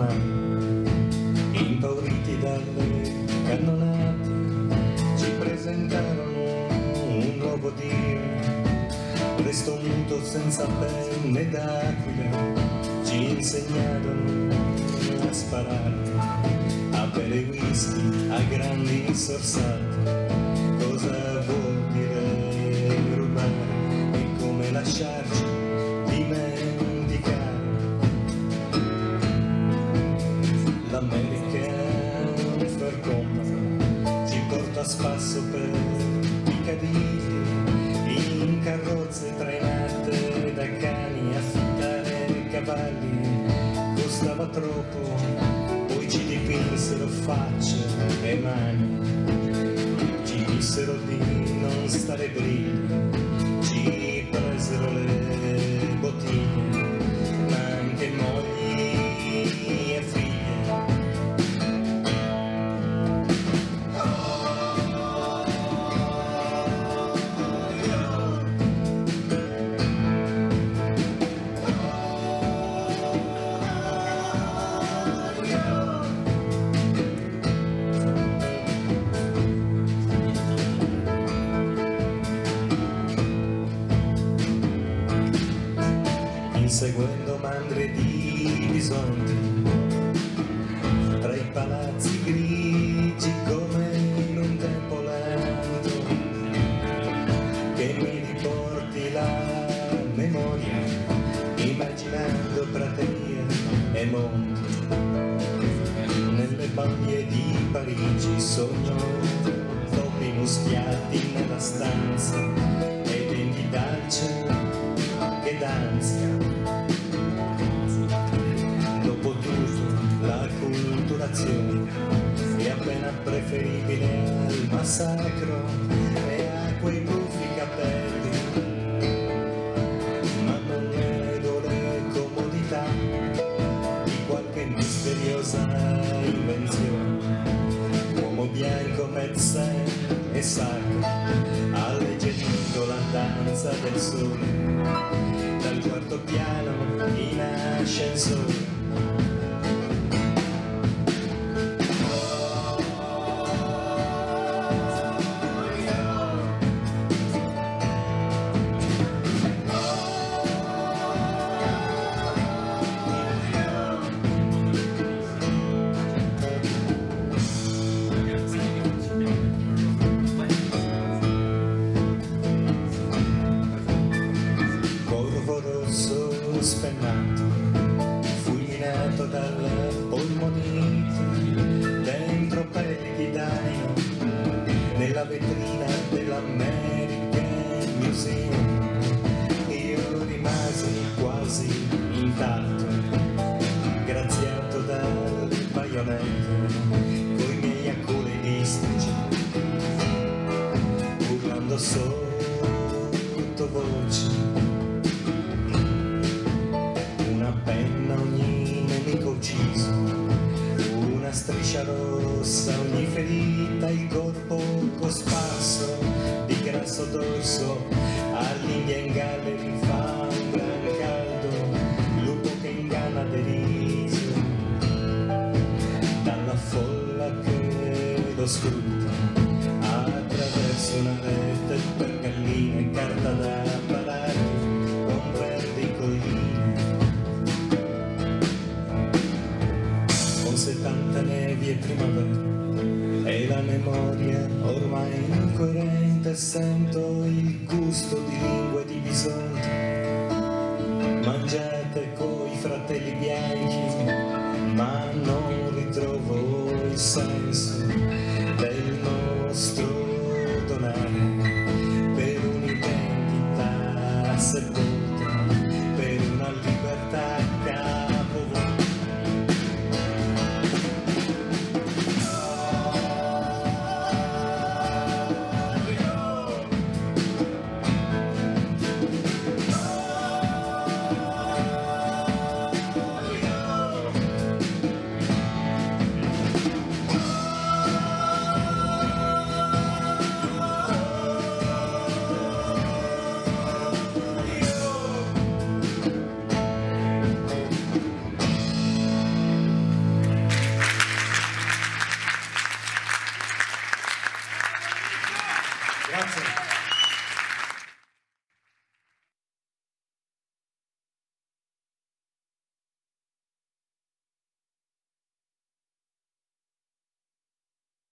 umani, impauriti dalle cannonate, ci presentarono un nuovo Dio, presto muto senza penne d'aquila, ci insegnarono a sparare, a bere whisky, a grandi sorsate, cosa vuol dire rubare e come lasciarci dimenticare. L'American Fair Company ci porta a spasso per i cavilli, in carrozze trainate da cani, affittare cavalli costava troppo, poi ci dipinsero facce e mani, ci dissero di non stare brigli, ci presero le bottiglie, ma anche mogli e figli. Inseguendo mandrie di bisonti, tra i palazzi grigi come in un tempo lento, che mi riporti la memoria, immaginando praterie e monti. Nelle banlieue di Parigi sogno topi muschiati nella stanza e denti d'alce che danzia. Dopo tutto l'acculturazione è appena preferibile al massacro e a quei buffi capelli, ma non nego le comodità di qualche misteriosa invenzione. Uomo bianco, mezz'è e sacro, alleggerito la danza del sole, dal quarto piano in ascensore. Spennato, fulminato dal polmonite, dentro pelli di daino, nella vetrina dell'American Museum, io rimasi quasi intatto, graziato dal baionetto, coi miei aculei-listici, urlando sottovoce. Penna ogni nemico ucciso, una striscia rossa ogni ferita, il corpo cosparso di grasso dorso, all'Indian Gallery fa un gran caldo, lupo che inganna deriso, dalla folla che lo scruta, attraverso una rete per galline, carta da parare, con verdi colline. 70 nevi e primavera e la memoria ormai incoerente, sento il gusto di lingue di bisonte mangiare